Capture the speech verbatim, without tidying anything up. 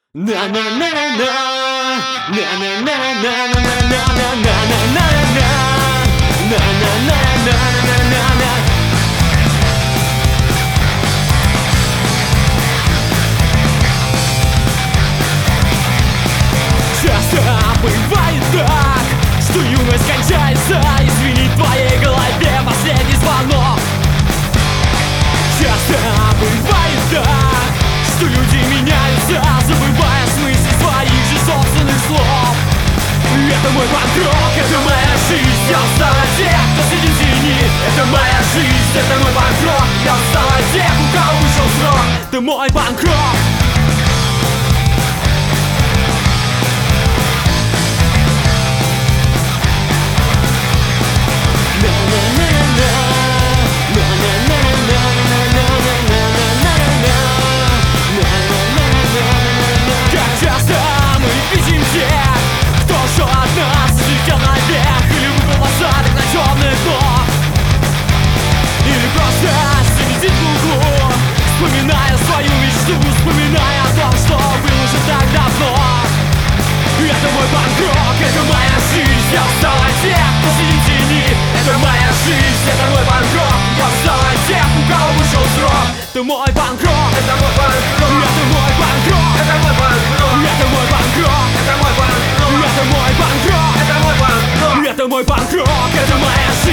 На на на на на на на на на на на на на на. Часто бывает так, что юность кончается. Извини, в твоей голове последний звонок. Часто бывает так, что люди меняются, забывая смысл своих же собственных слов. Это мой панк-рок, это моя жизнь. Я устал от тех, кто сидит в тени. Это моя жизнь, это мой панк-рок. Я устал от тех, у кого вышел срок. Это мой панк-рок. Вспоминая свою мечту, вспоминая о том, что было уже так давно. Это мой панк-рок, это моя жизнь. Я устал от тех, кто сидит в тени. Это моя жизнь, это мой панк-рок. Я устал от тех, у кого вышел срок. Это мой панк-рок, это мой панк-рок. Это мой панк-рок, это мой панк-рок. Это мой панк-рок, это мой панк-рок. Это мой панк-рок, это мой панк-рок. Это мой панк-рок, это моя жизнь.